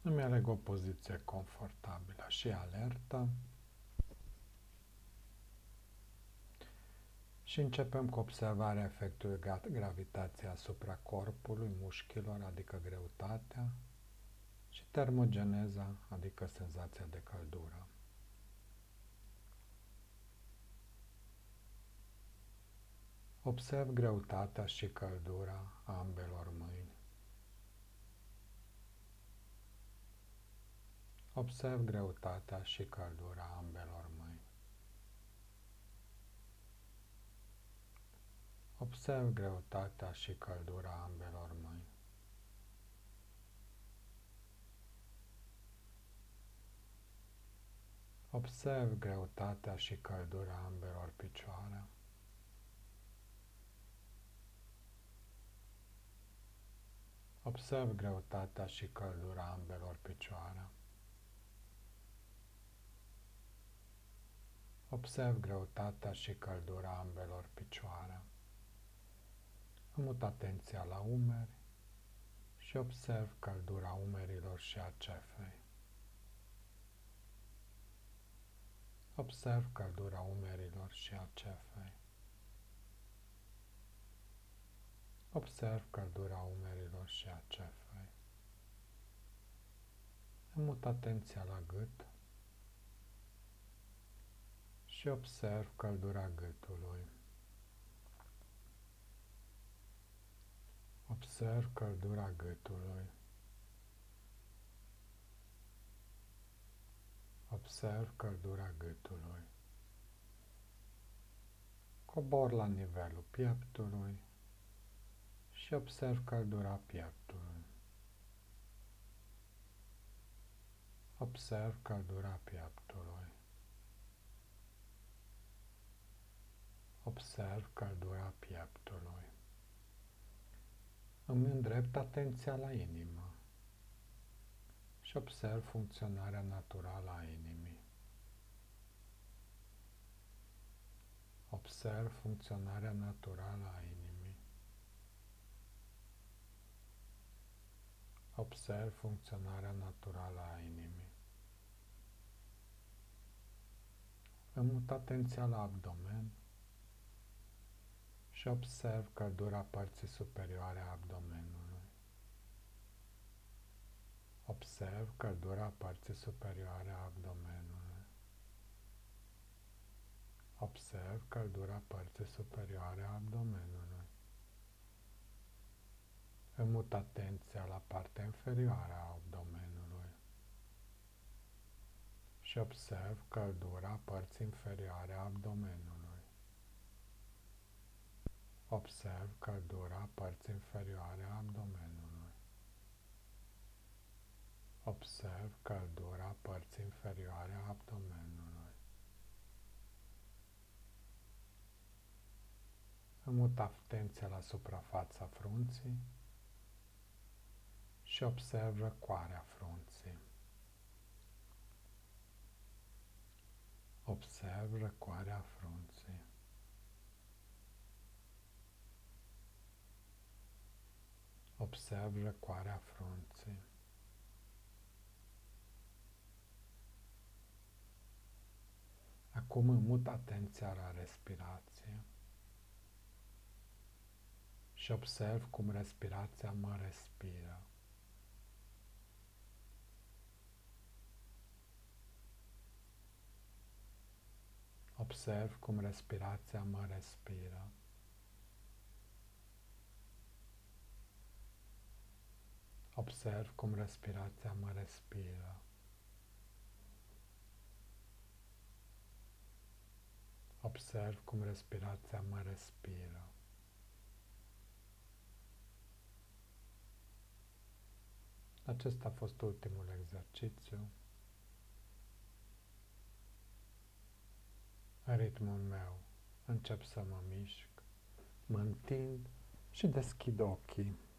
Îmi aleg o poziție confortabilă și alertă și începem cu observarea efectului gravitației asupra corpului, mușchilor, adică greutatea, și termogeneza, adică senzația de căldură. Observ greutatea și căldura ambelor mâini. Observ greutatea și căldura ambelor mâini. Observ greutatea și căldura ambelor mâini. Observ greutatea și căldura ambelor picioare. Observ greutatea și căldura ambelor picioare. Observ greutatea și căldura ambelor picioare. Îmi mut atenția la umeri și observ căldura umerilor și a cefei. Observ căldura umerilor și a cefei. Observ căldura umerilor și a cefei. Îmi mut atenția la gât și observ căldura gâtului. Observ căldura gâtului. Observ căldura gâtului. Cobor la nivelul pieptului și observ căldura pieptului. Observ căldura pieptului. Observ căldura pieptului. Îmi îndrept atenția la inimă și observ funcționarea naturală a inimii. Observ funcționarea naturală a inimii. Observ funcționarea naturală a inimii. Îmi mut atenția la abdomen și observ căldura părții superioare a abdomenului. Observ căldura părții superioare a abdomenului. Observ căldura părții superioare a abdomenului. Îmi mut atenția la partea inferioară a abdomenului și observ căldura părții inferioare a abdomenului. Observ căldura părții inferioare a abdomenului. Observ căldura părții inferioare a abdomenului. Îmi mut atenția la suprafața frunții și observ răcoarea frunții. Observ răcoarea frunții. Observ răcoarea frunții. Acum îmi mut atenția la respirație și observ cum respirația mă respiră. Observ cum respirația mă respiră. Observ cum respirația mă respiră. Observ cum respirația mă respiră. Acesta a fost ultimul exercițiu. În ritmul meu încep să mă mișc, mă întind și deschid ochii.